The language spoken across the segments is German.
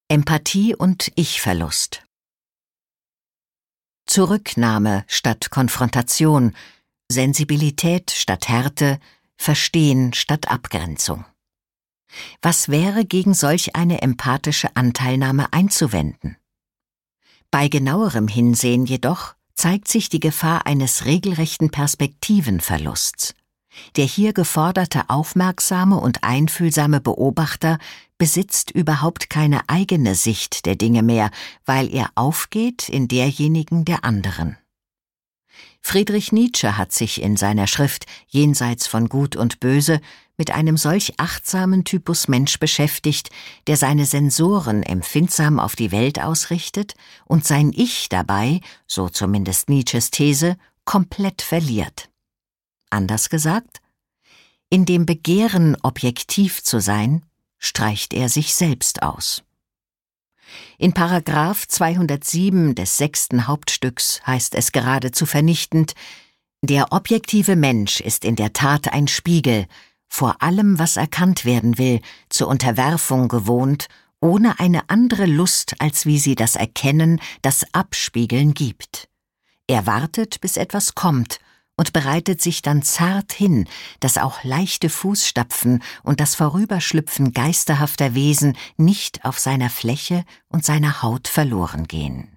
Empathie und Ich-Verlust. Zurücknahme statt Konfrontation, Sensibilität statt Härte, Verstehen statt Abgrenzung. Was wäre gegen solch eine empathische Anteilnahme einzuwenden? Bei genauerem Hinsehen jedoch zeigt sich die Gefahr eines regelrechten Perspektivenverlusts. Der hier geforderte aufmerksame und einfühlsame Beobachter besitzt überhaupt keine eigene Sicht der Dinge mehr, weil er aufgeht in derjenigen der anderen. Friedrich Nietzsche hat sich in seiner Schrift Jenseits von Gut und Böse mit einem solch achtsamen Typus Mensch beschäftigt, der seine Sensoren empfindsam auf die Welt ausrichtet und sein Ich dabei, so zumindest Nietzsches These, komplett verliert. Anders gesagt, in dem Begehren, objektiv zu sein, streicht er sich selbst aus. In Paragraph 207 des 6. Hauptstücks heißt es geradezu vernichtend: Der objektive Mensch ist in der Tat ein Spiegel, vor allem, was erkannt werden will, zur Unterwerfung gewohnt, ohne eine andere Lust, als wie sie das Erkennen, das Abspiegeln gibt. Er wartet, bis etwas kommt, und bereitet sich dann zart hin, dass auch leichte Fußstapfen und das Vorüberschlüpfen geisterhafter Wesen nicht auf seiner Fläche und seiner Haut verloren gehen.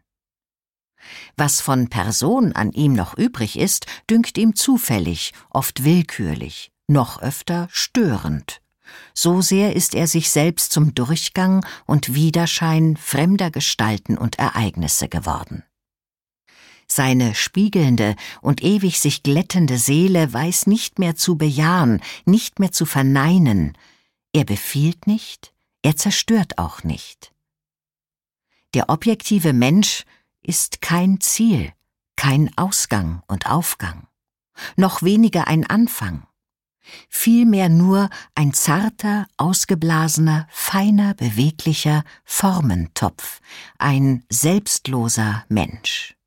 Was von Person an ihm noch übrig ist, dünkt ihm zufällig, oft willkürlich, noch öfter störend. So sehr ist er sich selbst zum Durchgang und Widerschein fremder Gestalten und Ereignisse geworden. Seine spiegelnde und ewig sich glättende Seele weiß nicht mehr zu bejahen, nicht mehr zu verneinen. Er befiehlt nicht, er zerstört auch nicht. Der objektive Mensch ist kein Ziel, kein Ausgang und Aufgang, noch weniger ein Anfang, vielmehr nur ein zarter, ausgeblasener, feiner, beweglicher Formentopf, ein selbstloser Mensch.